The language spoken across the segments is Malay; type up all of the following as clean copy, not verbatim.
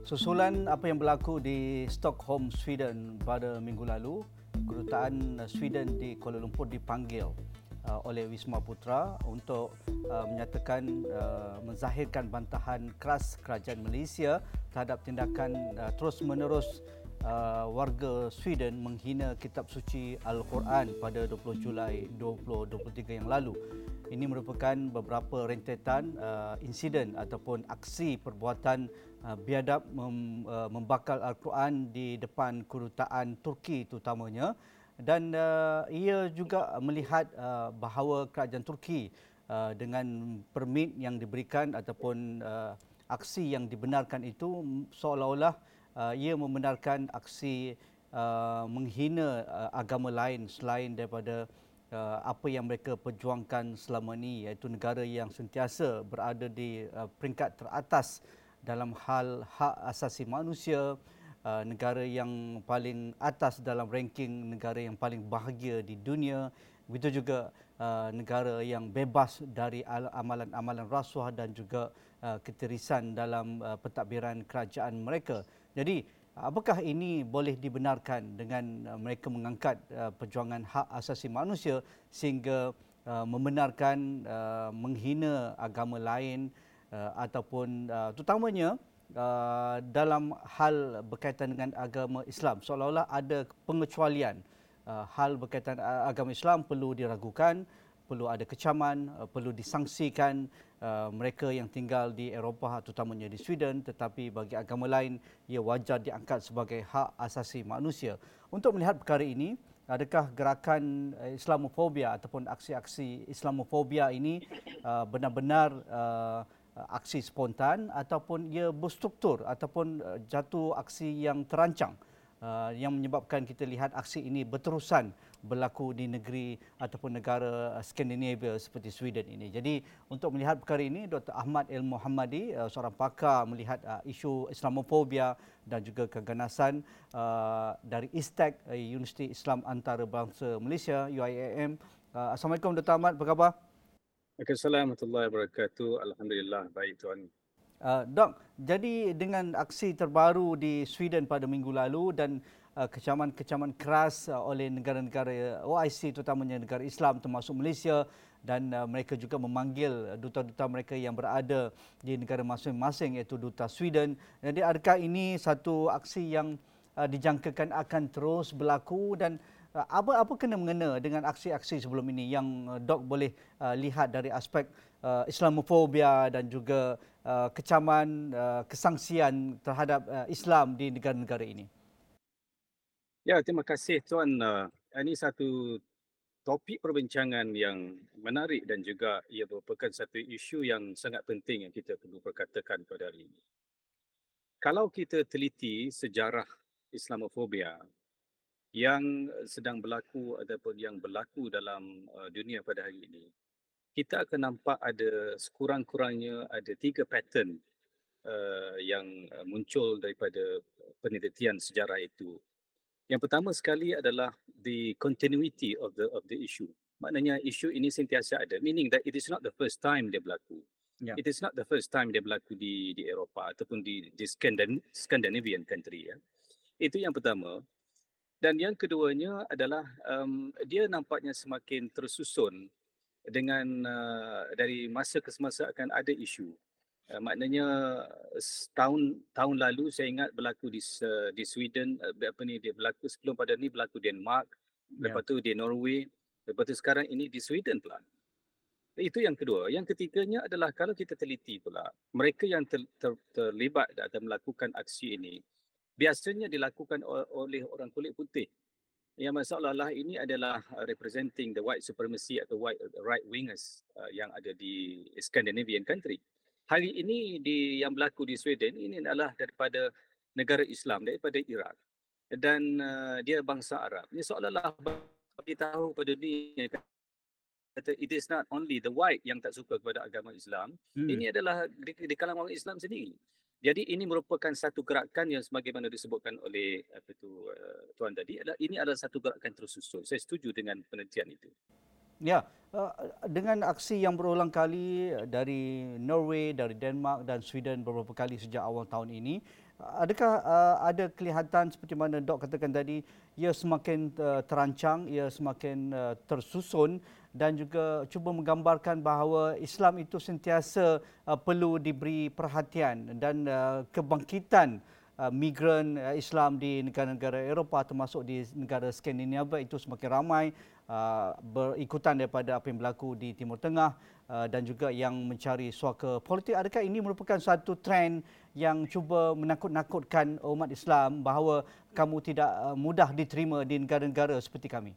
Susulan apa yang berlaku di Stockholm, Sweden pada minggu lalu, kedutaan Sweden di Kuala Lumpur dipanggil oleh Wisma Putra untuk menyatakan menzahirkan bantahan keras kerajaan Malaysia terhadap tindakan terus-menerus warga Sweden menghina kitab suci Al-Quran pada 20 Julai 2023 yang lalu. Ini merupakan beberapa rentetan insiden ataupun aksi perbuatan biadab membakar Al-Quran di depan kedutaan Turki terutamanya, dan ia juga melihat bahawa kerajaan Turki dengan permit yang diberikan ataupun aksi yang dibenarkan itu seolah-olah ia membenarkan aksi menghina agama lain selain daripada apa yang mereka perjuangkan selama ini, iaitu negara yang sentiasa berada di peringkat teratas dalam hal hak asasi manusia, negara yang paling atas dalam ranking negara yang paling bahagia di dunia, begitu juga negara yang bebas dari amalan-amalan rasuah dan juga ketirisan dalam pentadbiran kerajaan mereka. Jadi apakah ini boleh dibenarkan dengan mereka mengangkat perjuangan hak asasi manusia sehingga membenarkan menghina agama lain ataupun terutamanya dalam hal berkaitan dengan agama Islam, seolah-olah ada pengecualian. Hal berkaitan agama Islam perlu diragukan, perlu ada kecaman, perlu disangsikan mereka yang tinggal di Eropah terutamanya di Sweden, tetapi bagi agama lain ia wajar diangkat sebagai hak asasi manusia. Untuk melihat perkara ini, adakah gerakan Islamofobia ataupun aksi-aksi Islamofobia ini benar-benar aksi spontan ataupun ia berstruktur ataupun jatuh aksi yang terancang yang menyebabkan kita lihat aksi ini berterusan berlaku di negeri ataupun negara Skandinavia seperti Sweden ini. Jadi untuk melihat perkara ini, Dr. Ahmad El-Muhammadi, seorang pakar melihat isu Islamofobia dan juga keganasan dari ISTEC, Universiti Islam Antarabangsa Malaysia, UIAM. Assalamualaikum Dr. Ahmad, apa khabar? Waalaikumsalam warahmatullahi wabarakatuh. Alhamdulillah, baik Tuan. Dok, jadi dengan aksi terbaru di Sweden pada minggu lalu dan kecaman-kecaman keras oleh negara-negara OIC, terutamanya negara Islam termasuk Malaysia, dan mereka juga memanggil duta-duta mereka yang berada di negara masing-masing iaitu duta Sweden. Jadi adakah ini satu aksi yang dijangkakan akan terus berlaku, dan apa kena-mengena dengan aksi-aksi sebelum ini yang Dok boleh lihat dari aspek Islamofobia dan juga kecaman, kesangsian terhadap Islam di negara-negara ini? Ya, terima kasih Tuan. Ini satu topik perbincangan yang menarik dan juga ia merupakan satu isu yang sangat penting yang kita perlu perkatakan pada hari ini. Kalau kita teliti sejarah Islamofobia yang sedang berlaku ataupun yang berlaku dalam dunia pada hari ini, kita akan nampak ada sekurang-kurangnya ada 3 pattern yang muncul daripada penelitian sejarah itu. Yang pertama sekali adalah the continuity of the issue. Maknanya isu ini sentiasa ada, meaning that it is not the first time dia berlaku. Yeah. It is not the first time dia berlaku di Eropah ataupun di Scandinavian country. Ya. Itu yang pertama. Dan yang keduanya adalah dia nampaknya semakin tersusun dengan dari masa ke semasa akan ada isu. Maknanya tahun lalu saya ingat berlaku di Sweden, dia berlaku sebelum pada ni berlaku Denmark, lepas tu di Norway, lepas tu sekarang ini di Sweden pula. Itu yang kedua. Yang ketiganya adalah kalau kita teliti pula, mereka yang terlibat atau melakukan aksi ini biasanya dilakukan oleh orang kulit putih. Yang masalah ini adalah representing the white supremacy atau white right wingers yang ada di Scandinavian country. Hari ini yang berlaku di Sweden ini adalah daripada negara Islam, daripada Iraq, dan dia bangsa Arab. Ini seolah-olah bagi tahu pada dunia kata it is not only the white yang tak suka kepada agama Islam, ini adalah di kalangan orang Islam sendiri. Jadi ini merupakan satu gerakan yang sebagaimana disebutkan oleh Tuan tadi, ini adalah satu gerakan tersusun. Saya setuju dengan penelitian itu. Ya, dengan aksi yang berulang kali dari Norway, dari Denmark dan Sweden beberapa kali sejak awal tahun ini, Adakah ada kelihatan seperti mana Dok katakan tadi, ia semakin terancang, ia semakin tersusun dan juga cuba menggambarkan bahawa Islam itu sentiasa perlu diberi perhatian dan kebangkitan migran Islam di negara-negara Eropah termasuk di negara Skandinavia itu semakin ramai berikutan daripada apa yang berlaku di Timur Tengah dan juga yang mencari suaka politik. Adakah ini merupakan satu trend yang cuba menakut-nakutkan umat Islam bahawa kamu tidak mudah diterima di negara-negara seperti kami?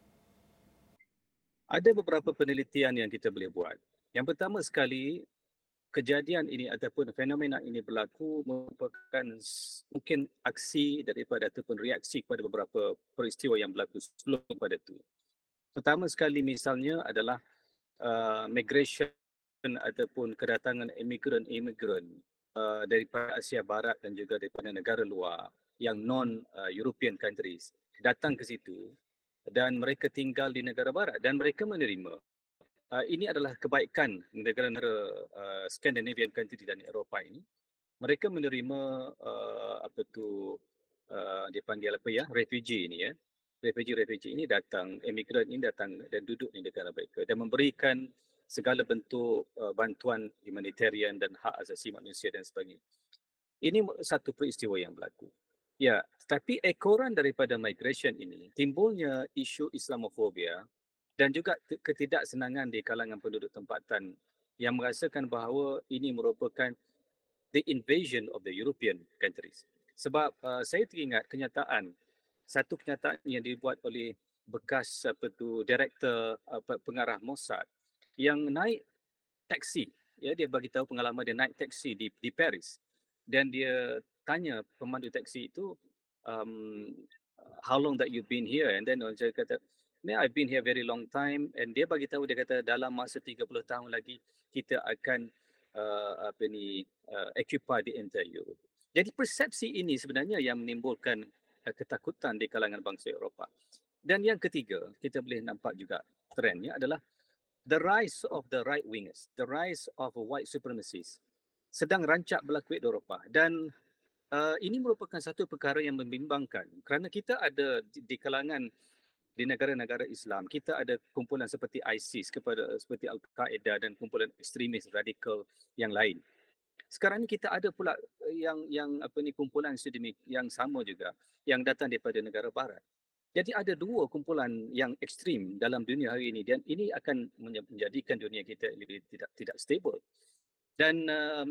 Ada beberapa penelitian yang kita boleh buat. Yang pertama sekali, kejadian ini ataupun fenomena ini berlaku merupakan mungkin aksi daripada ataupun reaksi kepada beberapa peristiwa yang berlaku sebelum pada itu. Pertama sekali misalnya adalah migration ataupun kedatangan imigran daripada Asia Barat dan juga daripada negara luar yang non-European countries datang ke situ dan mereka tinggal di negara barat dan mereka menerima. Ini adalah kebaikan negara-negara Scandinavian country dan Eropah ini. Mereka menerima apa tu dia panggil apa ya, refugee ini ya. Refugee ini datang, imigran ini datang dan duduk di negara mereka dan memberikan segala bentuk bantuan humanitarian dan hak asasi manusia dan sebagainya. Ini satu peristiwa yang berlaku. Ya, tapi ekoran daripada migration ini timbulnya isu Islamofobia dan juga ketidaksenangan di kalangan penduduk tempatan yang merasakan bahawa ini merupakan the invasion of the European countries. Sebab saya teringat satu kenyataan yang dibuat oleh bekas director pengarah Mossad yang naik taksi. Ya, dia bagi tahu pengalaman dia naik taksi di Paris dan dia tanya pemandu taksi itu, um, how long that you've been here? And then dia kata, I've been here very long time. And dia bagi tahu, dia kata dalam masa 30 tahun lagi kita akan occupy the entire Europe. Jadi persepsi ini sebenarnya yang menimbulkan ketakutan di kalangan bangsa Eropah. Dan yang ketiga, kita boleh nampak juga trendnya adalah the rise of the right wingers, the rise of white supremacists sedang rancak berlaku di Eropah. Dan ini merupakan satu perkara yang membimbangkan kerana kita ada di kalangan di negara-negara Islam, kita ada kumpulan seperti ISIS, seperti Al-Qaeda dan kumpulan ekstremis radikal yang lain. Sekarang ni kita ada pula yang kumpulan sedemik yang sama juga yang datang daripada negara barat. Jadi ada dua kumpulan yang ekstrim dalam dunia hari ini dan ini akan menjadikan dunia kita lebih tidak stable. Dan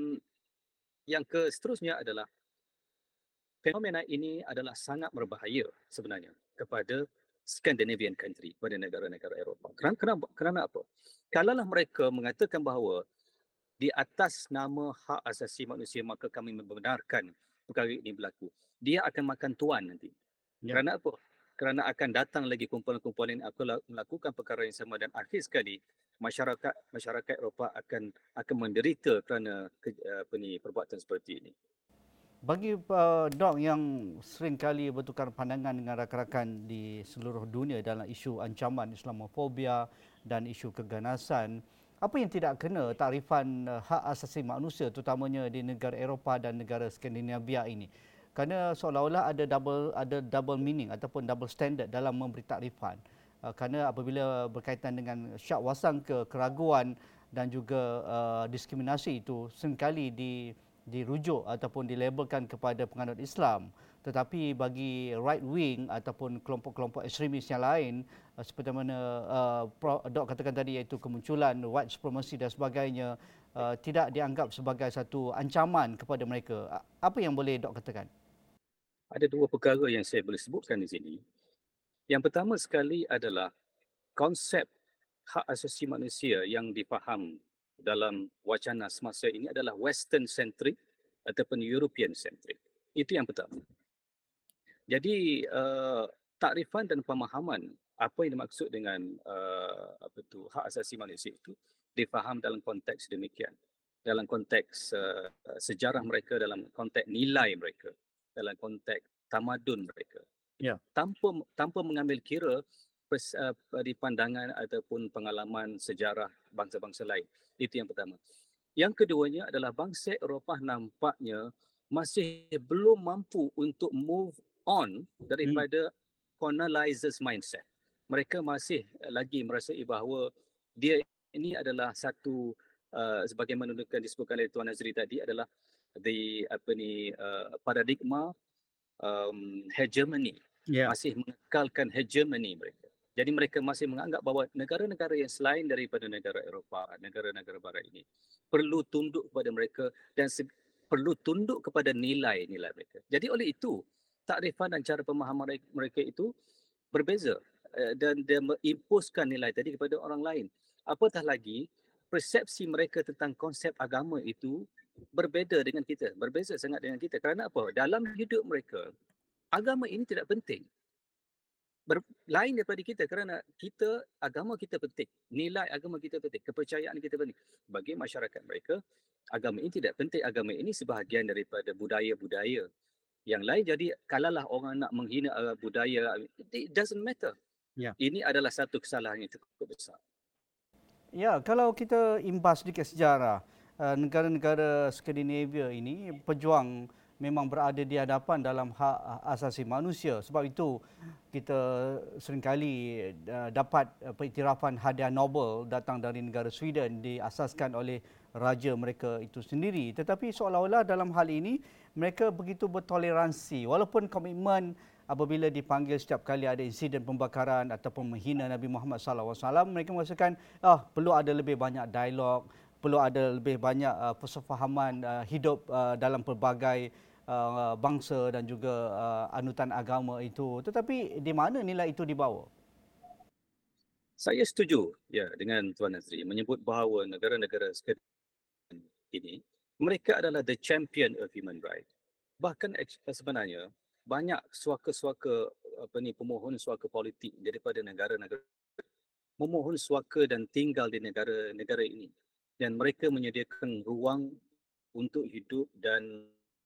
yang seterusnya adalah fenomena ini adalah sangat berbahaya sebenarnya kepada Scandinavian country, pada negara-negara Eropah. Kerana apa? Kalaulah mereka mengatakan bahawa di atas nama hak asasi manusia maka kami membenarkan perkara ini berlaku, dia akan makan tuan nanti. Ya. Kerana apa? Kerana akan datang lagi kumpulan-kumpulan yang akan melakukan perkara yang sama dan akhir sekali masyarakat Eropah akan menderita kerana perbuatan seperti ini. Bagi Dok yang sering kali bertukar pandangan dengan rakan-rakan di seluruh dunia dalam isu ancaman Islamofobia dan isu keganasan, apa yang tidak kena takrifan hak asasi manusia terutamanya di negara Eropah dan negara Skandinavia ini? Kerana seolah-olah ada double meaning ataupun double standard dalam memberi takrifan. Kerana apabila berkaitan dengan syak wasangka, keraguan dan juga diskriminasi itu seringkali dirujuk ataupun dilabelkan kepada penganut Islam, tetapi bagi right wing ataupun kelompok-kelompok ekstremis yang lain seperti mana Dok katakan tadi, iaitu kemunculan white supremacy dan sebagainya, tidak dianggap sebagai satu ancaman kepada mereka. Apa yang boleh Dok katakan? Ada dua perkara yang saya boleh sebutkan di sini. Yang pertama sekali adalah konsep hak asasi manusia yang difaham dalam wacana semasa ini adalah Western centric ataupun European centric. Itu yang pertama. Jadi takrifan dan pemahaman apa yang dimaksud dengan hak asasi manusia itu difaham dalam konteks demikian. Dalam konteks sejarah mereka, dalam konteks nilai mereka, dalam konteks tamadun mereka. Ya. Tanpa mengambil kira di pandangan ataupun pengalaman sejarah bangsa-bangsa lain. Itu yang pertama. Yang keduanya adalah bangsa Eropah nampaknya masih belum mampu untuk move on daripada colonizers mindset. Mereka masih lagi merasai bahawa dia ini adalah satu sebagaimana disebutkan oleh Tuan Nazri tadi adalah paradigma hegemony, masih mengekalkan hegemony mereka. Jadi mereka masih menganggap bahawa negara-negara yang selain daripada negara Eropah, negara-negara barat ini perlu tunduk kepada mereka dan perlu tunduk kepada nilai-nilai mereka. Jadi oleh itu, takrifan dan cara pemahaman mereka itu berbeza dan dia mengimposkan nilai tadi kepada orang lain. Apatah lagi, persepsi mereka tentang konsep agama itu berbeza dengan kita, berbeza sangat dengan kita. Kerana apa? Dalam hidup mereka, agama ini tidak penting. Lain daripada kita kerana agama kita penting, nilai agama kita penting, kepercayaan kita penting. Bagi masyarakat mereka, agama ini tidak penting. Agama ini sebahagian daripada budaya-budaya yang lain. Jadi kalaulah orang nak menghina budaya, it doesn't matter. Ini adalah satu kesalahan yang cukup besar. Ya, kalau kita imbas sedikit sejarah, negara-negara Skandinavia ini pejuang memang berada di hadapan dalam hak asasi manusia. Sebab itu kita seringkali dapat pengiktirafan hadiah Nobel datang dari negara Sweden diasaskan oleh raja mereka itu sendiri. Tetapi seolah-olah dalam hal ini mereka begitu bertoleransi walaupun komitmen apabila dipanggil setiap kali ada insiden pembakaran ataupun menghina Nabi Muhammad SAW, mereka merasakan perlu ada lebih banyak dialog, perlu ada lebih banyak persefahaman hidup dalam pelbagai bangsa dan juga anutan agama itu. Tetapi di mana nilai itu dibawa? Saya setuju dengan Tuan Nazri menyebut bahawa negara-negara ini mereka adalah the champion of human rights. Bahkan sebenarnya banyak suaka-suaka pemohon suaka politik daripada negara-negara memohon suaka dan tinggal di negara-negara ini, dan mereka menyediakan ruang untuk hidup dan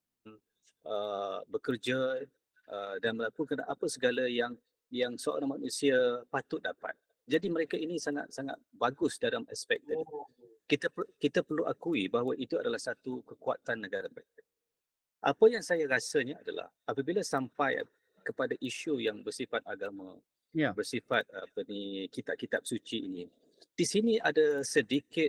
bekerja dan melakukan apa segala yang seorang manusia patut dapat. Jadi mereka ini sangat bagus dalam aspek tadi. Kita perlu akui bahawa itu adalah satu kekuatan negara mereka. Apa yang saya rasanya adalah apabila sampai kepada isu yang bersifat agama, bersifat kitab-kitab suci ini, di sini ada sedikit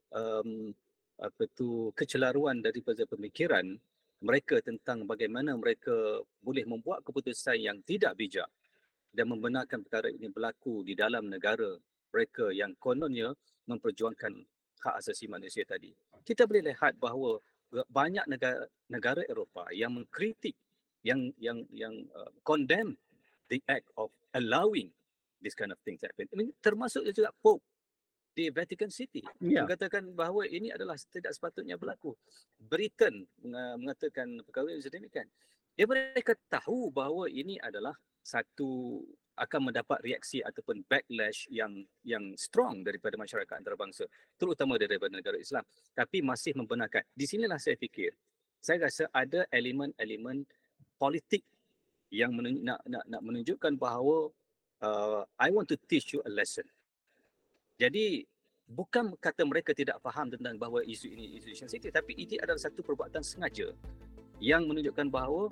kecelaruan daripada pemikiran mereka tentang bagaimana mereka boleh membuat keputusan yang tidak bijak dan membenarkan perkara ini berlaku di dalam negara mereka yang kononnya memperjuangkan hak asasi manusia tadi. Kita boleh lihat bahawa banyak negara Eropah yang mengkritik, yang condemn the act of allowing this kind of things to happen. I mean, termasuk juga Pope di Vatican City mengatakan bahawa ini adalah tidak sepatutnya berlaku. Britain mengatakan perkara yang sedemikian. Mereka tahu bahawa ini adalah satu akan mendapat reaksi ataupun backlash yang strong daripada masyarakat antarabangsa, terutama daripada negara Islam, tapi masih membenarkan. Di sinilah saya fikir, saya rasa ada elemen-elemen politik yang nak menunjukkan bahawa I want to teach you a lesson. Jadi bukan kata mereka tidak faham tentang bahawa isu ini isu sensitif, tapi ini adalah satu perbuatan sengaja yang menunjukkan bahawa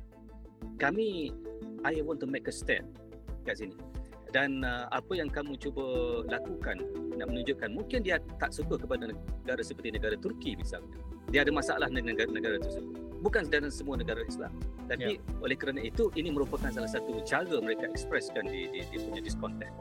I want to make a stand kat sini. Dan apa yang kamu cuba lakukan nak menunjukkan, mungkin dia tak suka kepada negara seperti negara Turki misalnya. Dia ada masalah dengan negara tersebut. Bukan dalam semua negara Islam. Tapi oleh kerana itu, ini merupakan salah satu cara mereka ekspreskan di punya discontent.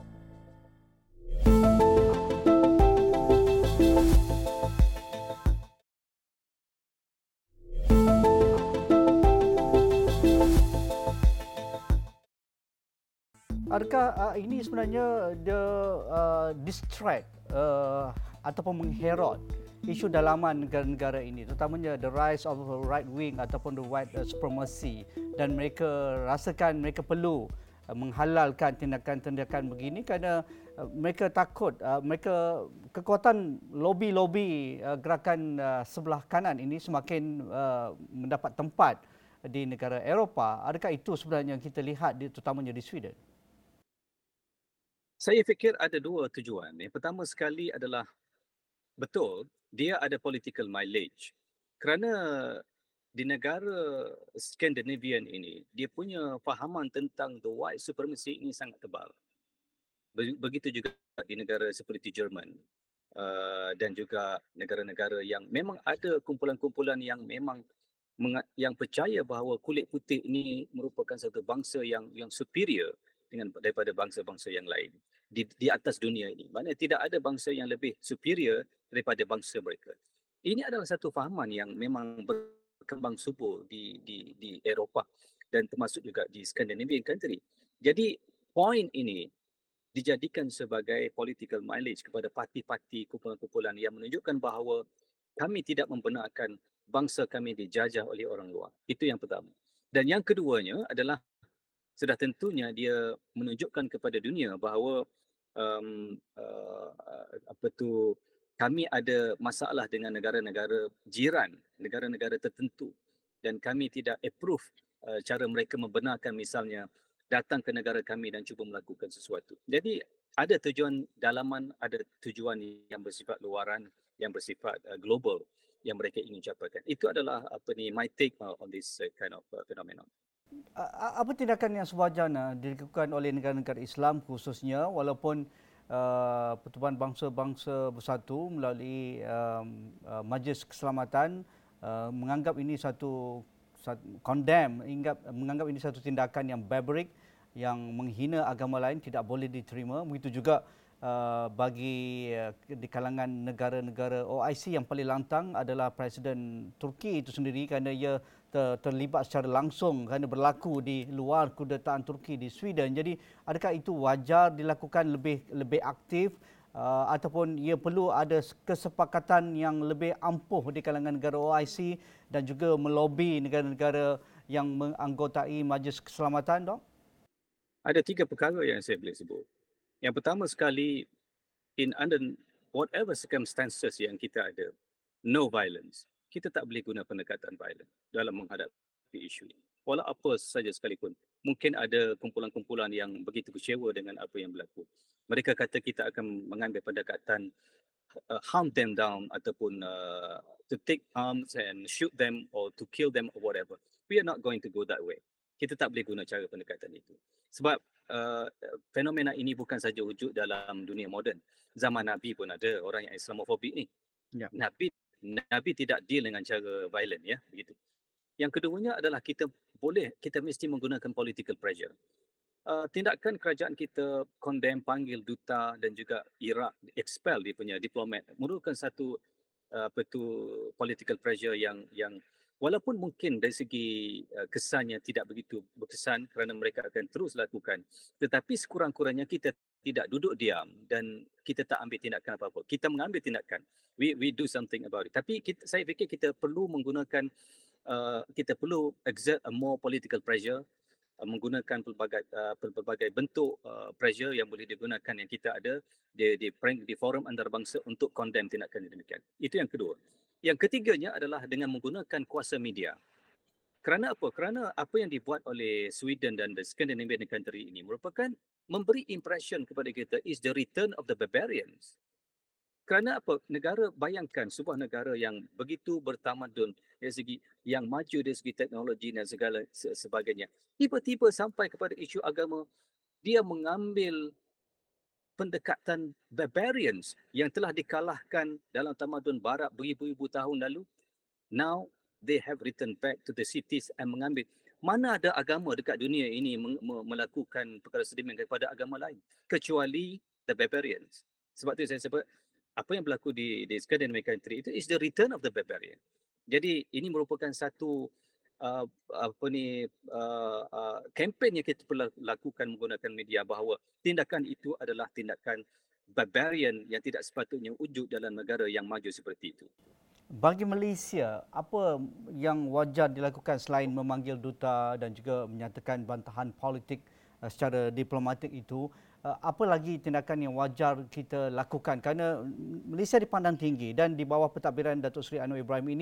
Adakah ini sebenarnya dia distract ataupun mengherot isu dalaman negara-negara ini, terutamanya the rise of right wing ataupun the white supremacy, dan mereka rasakan mereka perlu menghalalkan tindakan-tindakan begini kerana mereka takut mereka kekuatan lobby-lobby gerakan sebelah kanan ini semakin mendapat tempat di negara Eropah. Adakah itu sebenarnya yang kita lihat terutamanya di Sweden? Saya fikir ada dua tujuan. Yang pertama sekali adalah betul, dia ada political mileage. Kerana di negara Scandinavian ini, dia punya fahaman tentang the white supremacy ini sangat tebal. Begitu juga di negara seperti Jerman dan juga negara-negara yang memang ada kumpulan-kumpulan yang memang yang percaya bahawa kulit putih ini merupakan satu bangsa yang superior daripada bangsa-bangsa yang lain di atas dunia ini. Maknanya tidak ada bangsa yang lebih superior daripada bangsa mereka. Ini adalah satu fahaman yang memang berkembang subur di Eropah dan termasuk juga di Scandinavian country. Jadi poin ini dijadikan sebagai political mileage kepada parti-parti kumpulan-kumpulan yang menunjukkan bahawa kami tidak membenarkan bangsa kami dijajah oleh orang luar. Itu yang pertama. Dan yang keduanya adalah sudah tentunya dia menunjukkan kepada dunia bahawa apa tu, kami ada masalah dengan negara-negara jiran, negara-negara tertentu dan kami tidak approve cara mereka membenarkan misalnya datang ke negara kami dan cuba melakukan sesuatu. Jadi ada tujuan dalaman, ada tujuan yang bersifat luaran, yang bersifat global yang mereka ingin capaikan. Itu adalah my take on this kind of phenomenon. Apa tindakan yang sewajarnya dilakukan oleh negara-negara Islam khususnya walaupun Pertubuhan Bangsa-Bangsa Bersatu melalui Majlis Keselamatan menganggap ini menganggap ini satu tindakan yang barbaric, yang menghina agama lain, tidak boleh diterima. Begitu juga bagi di kalangan negara-negara OIC yang paling lantang adalah Presiden Turki itu sendiri kerana ia terlibat secara langsung kerana berlaku di luar kedutaan Turki di Sweden. Jadi adakah itu wajar dilakukan lebih aktif ataupun ia perlu ada kesepakatan yang lebih ampuh di kalangan negara OIC dan juga melobi negara-negara yang menganggotai Majlis Keselamatan, Dok? Ada 3 perkara yang saya boleh sebut. Yang pertama sekali, in under whatever circumstances yang kita ada, no violence. Kita tak boleh guna pendekatan violent dalam menghadapi isu ini. Walau apa saja sekalipun. Mungkin ada kumpulan-kumpulan yang begitu kecewa dengan apa yang berlaku. Mereka kata kita akan mengambil pendekatan hunt them down ataupun to take arms and shoot them or to kill them or whatever. We are not going to go that way. Kita tak boleh guna cara pendekatan itu. Sebab fenomena ini bukan saja wujud dalam dunia moden. Zaman Nabi pun ada orang yang Islamofobik ni. Ya. Nabi tidak deal dengan cara violent, ya, begitu. Yang keduanya adalah kita mesti menggunakan political pressure. Tindakan kerajaan kita condemn, panggil duta dan juga Iraq expel dia punya diplomat merupakan satu political pressure yang walaupun mungkin dari segi kesannya tidak begitu berkesan kerana mereka akan terus lakukan, tetapi sekurang-kurangnya kita tidak duduk diam dan kita tak ambil tindakan apa-apa. Kita mengambil tindakan. We do something about it. Tapi saya fikir kita perlu menggunakan kita perlu exert a more political pressure, menggunakan pelbagai bentuk pressure yang boleh digunakan yang kita ada di forum antarabangsa untuk condemn tindakan demikian. Itu yang kedua. Yang ketiganya adalah dengan menggunakan kuasa media. Kerana apa? Kerana apa yang dibuat oleh Sweden dan the Scandinavian country ini merupakan memberi impression kepada kita is the return of the barbarians. Kerana apa? Bayangkan sebuah negara yang begitu bertamadun dari segi yang maju dari segi teknologi dan segala sebagainya. Tiba-tiba sampai kepada isu agama, dia mengambil pendekatan barbarians yang telah dikalahkan dalam tamadun barat beribu-ribu tahun lalu. Now they have returned back to the cities and mengambil. Mana ada agama dekat dunia ini melakukan perkara sedemikian kepada agama lain kecuali the barbarians. Sebab tu saya sebut apa yang berlaku di Scandinavian country itu is the return of the barbarian. Jadi ini merupakan satu kempen yang kita perlu lakukan menggunakan media bahawa tindakan itu adalah tindakan barbarian yang tidak sepatutnya wujud dalam negara yang maju seperti itu. Bagi Malaysia, apa yang wajar dilakukan selain memanggil duta dan juga menyatakan bantahan politik secara diplomatik itu, apa lagi tindakan yang wajar kita lakukan? Kerana Malaysia dipandang tinggi dan di bawah pentadbiran Datuk Seri Anwar Ibrahim ini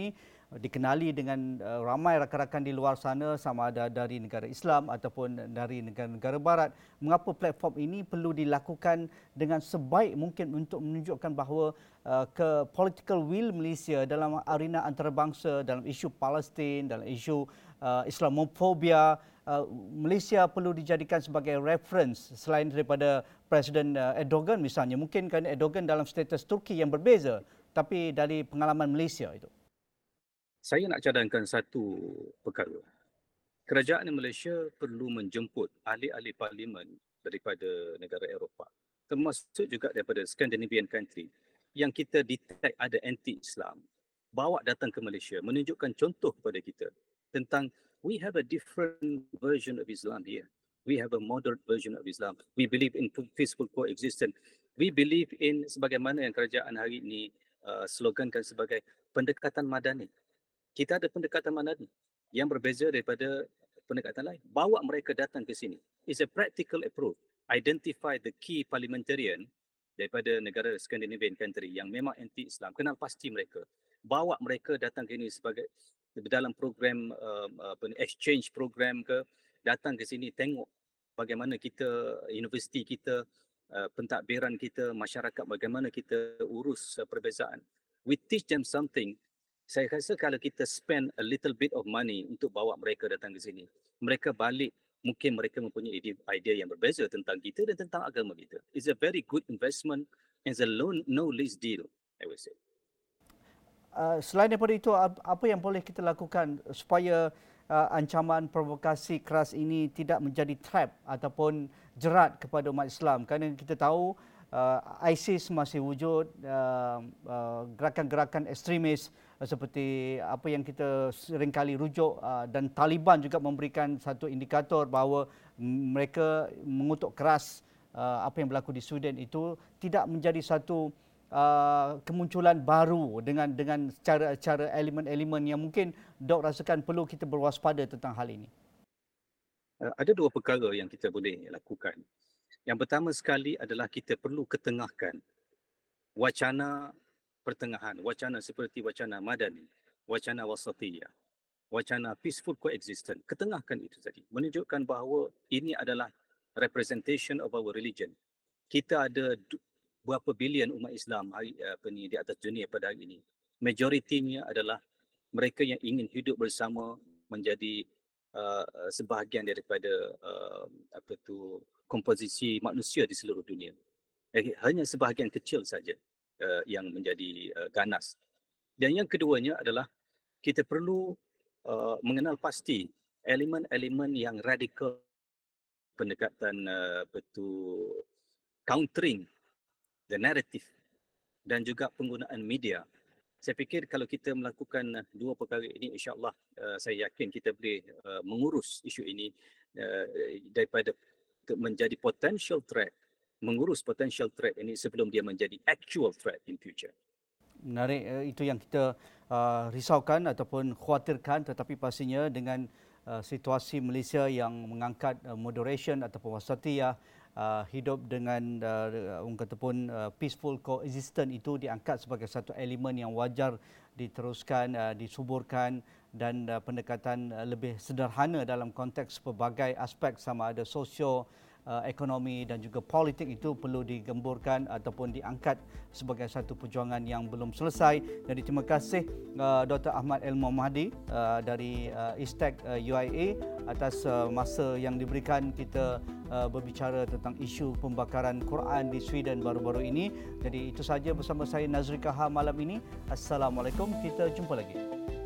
dikenali dengan ramai rakan-rakan di luar sana, sama ada dari negara Islam ataupun dari negara-negara barat. Mengapa platform ini perlu dilakukan dengan sebaik mungkin untuk menunjukkan bahawa ke political will Malaysia dalam arena antarabangsa, dalam isu Palestin, dalam isu Islamofobia, Malaysia perlu dijadikan sebagai reference selain daripada Presiden Erdogan misalnya. Mungkin kan Erdogan dalam status Turki yang berbeza, tapi dari pengalaman Malaysia itu. Saya nak cadangkan satu perkara. Kerajaan Malaysia perlu menjemput ahli-ahli parlimen daripada negara Eropah, termasuk juga daripada Scandinavian country yang kita detect ada anti-Islam, bawa datang ke Malaysia, menunjukkan contoh kepada kita tentang we have a different version of Islam here. We have a moderate version of Islam. We believe in peaceful coexistence. We believe in sebagaimana yang kerajaan hari ini slogankan sebagai pendekatan madani. Kita ada pendekatan madani yang berbeza daripada pendekatan lain. Bawa mereka datang ke sini. It's a practical approach. Identify the key parliamentarian daripada negara Scandinavian country yang memang anti-Islam. Kenal pasti mereka. Bawa mereka datang ke sini sebagai dalam program exchange program ke, datang ke sini tengok bagaimana kita, universiti kita, pentadbiran kita, masyarakat, bagaimana kita urus perbezaan. We teach them something. Saya rasa kalau kita spend a little bit of money untuk bawa mereka datang ke sini, mereka balik, mungkin mereka mempunyai idea yang berbeza tentang kita dan tentang agama kita. It's a very good investment and it's a no-lease deal, I would say. Selain daripada itu, apa yang boleh kita lakukan supaya ancaman provokasi keras ini tidak menjadi trap ataupun jerat kepada umat Islam? Kerana kita tahu ISIS masih wujud, gerakan-gerakan ekstremis seperti apa yang kita seringkali rujuk, dan Taliban juga memberikan satu indikator bahawa mereka mengutuk keras apa yang berlaku di Sweden itu tidak menjadi satu kemunculan baru dengan cara elemen-elemen yang mungkin Dok rasakan perlu kita berwaspada tentang hal ini. Ada dua perkara yang kita boleh lakukan. Yang pertama sekali adalah kita perlu ketengahkan wacana pertengahan, wacana seperti wacana madani, wacana wasatiyah, wacana peaceful coexistence. Ketengahkan itu tadi, menunjukkan bahawa ini adalah representation of our religion. Kita ada berapa bilion umat Islam di atas dunia pada hari ini. Majoritinya adalah mereka yang ingin hidup bersama, menjadi sebahagian daripada komposisi manusia di seluruh dunia. Hanya sebahagian kecil saja yang menjadi ganas. Dan yang keduanya adalah kita perlu mengenal pasti elemen-elemen yang radikal, pendekatan countering the narrative dan juga penggunaan media. Saya fikir kalau kita melakukan dua perkara ini, insya-Allah saya yakin kita boleh mengurus isu ini daripada menjadi potential threat, mengurus potential threat ini sebelum dia menjadi actual threat in future. Menarik, itu yang kita risaukan ataupun khawatirkan, tetapi pastinya dengan situasi Malaysia yang mengangkat moderation ataupun wasatiyah, hidup dengan orang kata pun peaceful coexistence itu diangkat sebagai satu elemen yang wajar diteruskan, disuburkan, dan pendekatan lebih sederhana dalam konteks pelbagai aspek sama ada sosio, ekonomi dan juga politik itu perlu digemburkan ataupun diangkat sebagai satu perjuangan yang belum selesai. Jadi terima kasih Dr. Ahmad El-Mohmadi dari ISTEC UIA atas masa yang diberikan kita berbicara tentang isu pembakaran Quran di Sweden baru-baru ini. Jadi itu saja bersama saya Nazri Kahar malam ini. Assalamualaikum, kita jumpa lagi.